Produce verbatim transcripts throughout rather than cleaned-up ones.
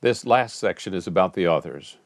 This last section is about the authors.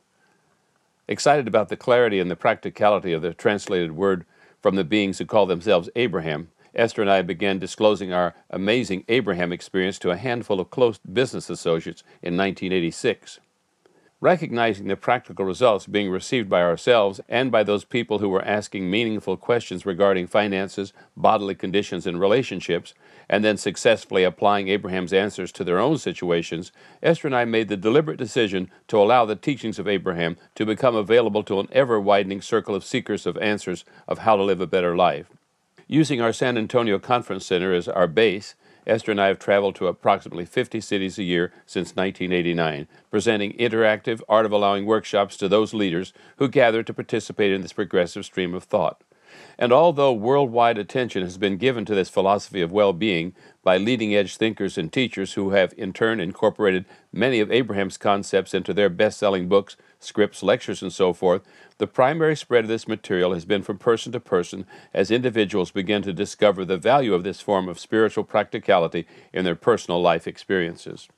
Excited about the clarity and the practicality of the translated word from the beings who call themselves Abraham, Esther and I began disclosing our amazing Abraham experience to a handful of close business associates in nineteen eighty-six. Recognizing the practical results being received by ourselves and by those people who were asking meaningful questions regarding finances, bodily conditions, and relationships, and then successfully applying Abraham's answers to their own situations, Esther and I made the deliberate decision to allow the teachings of Abraham to become available to an ever-widening circle of seekers of answers of how to live a better life. Using our San Antonio Conference Center as our base, Esther and I have traveled to approximately fifty cities a year since nineteen eighty-nine, presenting interactive Art of Allowing workshops to those leaders who gather to participate in this progressive stream of thought. And although worldwide attention has been given to this philosophy of well-being by leading-edge thinkers and teachers who have in turn incorporated many of Abraham's concepts into their best-selling books, scripts, lectures, and so forth, the primary spread of this material has been from person to person as individuals begin to discover the value of this form of spiritual practicality in their personal life experiences.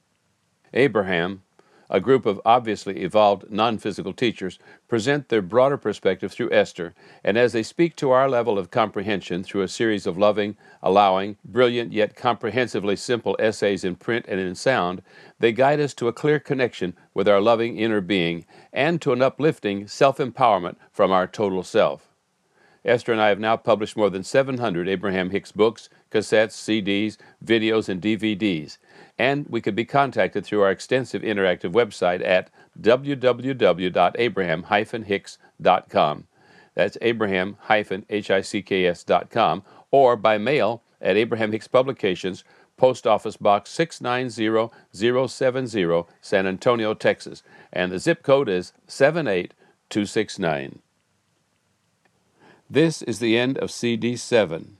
Abraham, a group of obviously evolved non-physical teachers, present their broader perspective through Esther, and as they speak to our level of comprehension through a series of loving, allowing, brilliant yet comprehensively simple essays in print and in sound, they guide us to a clear connection with our loving inner being and to an uplifting self-empowerment from our total self. Esther and I have now published more than seven hundred Abraham Hicks books, cassettes, C Ds, videos, and D V Ds, and we could be contacted through our extensive interactive website at w w w dot abraham dash hicks dot com. That's abraham dash hicks dot com, or by mail at Abraham Hicks Publications, Post Office Box six nine zero zero seven zero, San Antonio, Texas, and the zip code is seven eight two six nine. This is the end of C D seven.